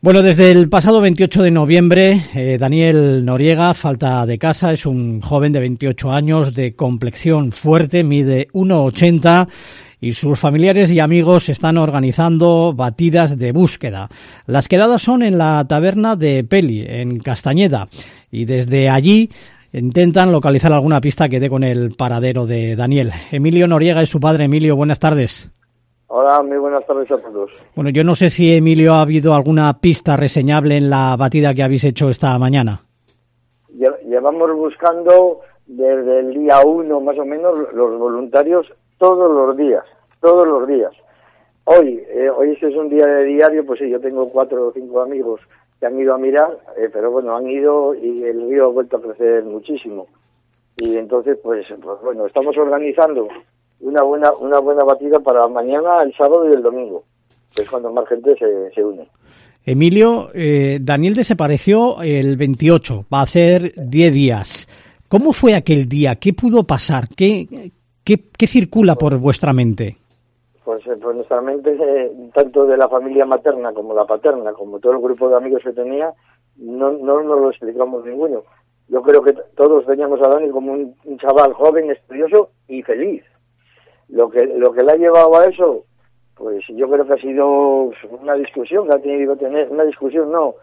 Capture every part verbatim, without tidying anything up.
Bueno, desde el pasado veintiocho de noviembre, eh, Daniel Noriega falta de casa. Es un joven de veintiocho años, de complexión fuerte, mide uno ochenta y sus familiares y amigos están organizando batidas de búsqueda. Las quedadas son en la taberna de Peli, en Castañeda, y desde allí intentan localizar alguna pista que dé con el paradero de Daniel. Emilio Noriega es su padre. Emilio, buenas tardes. Hola, muy buenas tardes a todos. Bueno, yo no sé si, Emilio, ha habido alguna pista reseñable en la batida que habéis hecho esta mañana. Llevamos buscando desde el día uno, más o menos, los voluntarios todos los días, todos los días. Hoy, eh, hoy es un día de diario, pues sí, yo tengo cuatro o cinco amigos que han ido a mirar, eh, pero bueno, han ido y el río ha vuelto a crecer muchísimo. Y entonces, pues, pues bueno, estamos organizando una buena una buena batida para mañana, el sábado y el domingo, que es cuando más gente se, se une. Emilio, eh, Daniel desapareció el veintiocho, va a hacer diez días. ¿Cómo fue aquel día? ¿Qué pudo pasar? ¿Qué, qué, qué circula por vuestra mente? Pues, eh, pues nuestra mente, eh, tanto de la familia materna como la paterna, como todo el grupo de amigos que tenía, no, no nos lo explicamos ninguno. Yo creo que t- todos teníamos a Dani como un, un chaval joven, estudioso y feliz. Lo que lo que le ha llevado a eso, pues yo creo que ha sido una discusión que ha tenido que tener, una discusión no,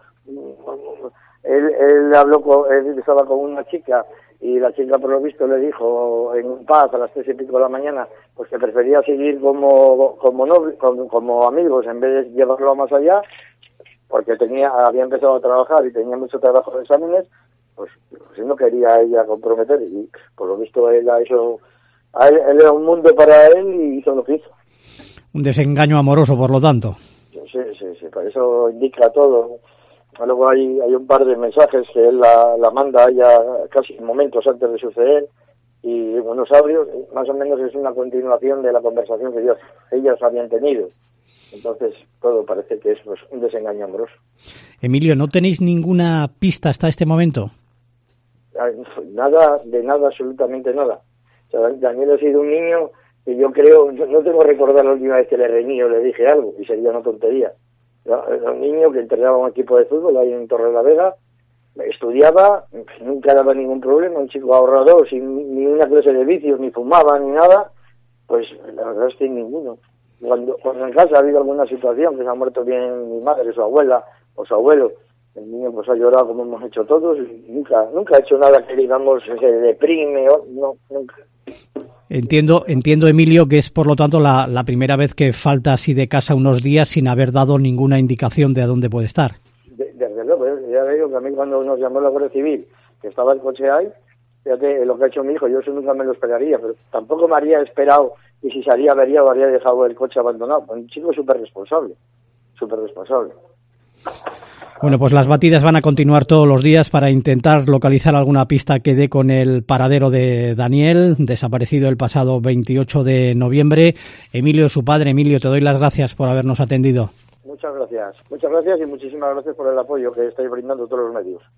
él, él habló con, él estaba con una chica y la chica por lo visto le dijo en un pub a las tres y pico de la mañana, pues que prefería seguir como como novio, como, como amigos en vez de llevarlo más allá, porque tenía había empezado a trabajar y tenía mucho trabajo de exámenes, pues, pues no quería ella comprometer y por lo visto él ha hecho A él, él era un mundo para él y hizo lo que hizo. Un desengaño amoroso, por lo tanto. Sí, sí, sí, por eso indica todo. Luego hay, hay un par de mensajes que él la, la manda ya casi momentos antes de suceder y unos audios, más o menos es una continuación de la conversación que ellos, ellas habían tenido. Entonces todo parece que es pues, un desengaño amoroso. Emilio, ¿no tenéis ninguna pista hasta este momento? Nada, de nada, absolutamente nada. O sea, Daniel ha sido un niño que yo creo, no tengo que recordar la última vez que le reñí o le dije algo, y sería una tontería. Era un niño que entrenaba un equipo de fútbol ahí en Torre la Vega, estudiaba, nunca daba ningún problema, un chico ahorrador, sin ni una clase de vicios, ni fumaba, ni nada, pues la verdad es que ninguno. Cuando, cuando en casa ha habido alguna situación, que se ha muerto bien mi madre, su abuela o su abuelo, el niño pues ha llorado como hemos hecho todos, y nunca, nunca ha hecho nada que digamos se deprime, o, no, nunca. Entiendo, entiendo, Emilio, que es por lo tanto la, la primera vez que falta así de casa unos días sin haber dado ninguna indicación de a dónde puede estar. De, desde luego, ya digo que a mí cuando nos llamó la Guardia Civil, que estaba el coche ahí, fíjate lo que ha hecho mi hijo, yo eso nunca me lo esperaría, pero tampoco me habría esperado y si salía avería o habría dejado el coche abandonado. Un chico súper responsable, súper responsable. Bueno, pues las batidas van a continuar todos los días para intentar localizar alguna pista que dé con el paradero de Daniel, desaparecido el pasado veintiocho de noviembre. Emilio, su padre. Emilio, te doy las gracias por habernos atendido. Muchas gracias. Muchas gracias y muchísimas gracias por el apoyo que estáis brindando todos los medios.